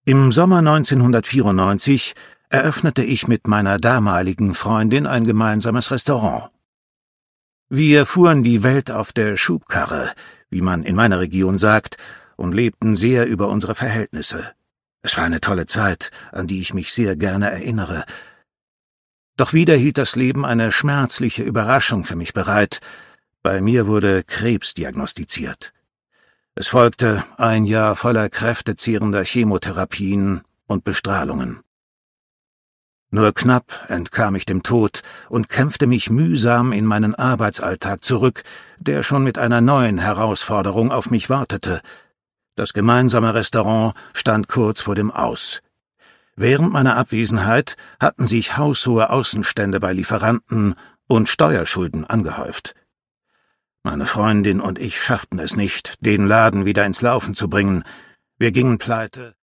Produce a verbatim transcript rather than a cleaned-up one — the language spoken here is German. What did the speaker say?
Im Sommer neunzehnhundertvierundneunzig eröffnete ich mit meiner damaligen Freundin ein gemeinsames Restaurant. Wir fuhren die Welt auf der Schubkarre, wie man in meiner Region sagt, und lebten sehr über unsere Verhältnisse. Es war eine tolle Zeit, an die ich mich sehr gerne erinnere. Doch wieder hielt das Leben eine schmerzliche Überraschung für mich bereit. Bei mir wurde Krebs diagnostiziert. Es folgte ein Jahr voller kräftezehrender Chemotherapien und Bestrahlungen. Nur knapp entkam ich dem Tod und kämpfte mich mühsam in meinen Arbeitsalltag zurück, der schon mit einer neuen Herausforderung auf mich wartete. Das gemeinsame Restaurant stand kurz vor dem Aus. Während meiner Abwesenheit hatten sich haushohe Außenstände bei Lieferanten und Steuerschulden angehäuft. Meine Freundin und ich schafften es nicht, den Laden wieder ins Laufen zu bringen. Wir gingen pleite.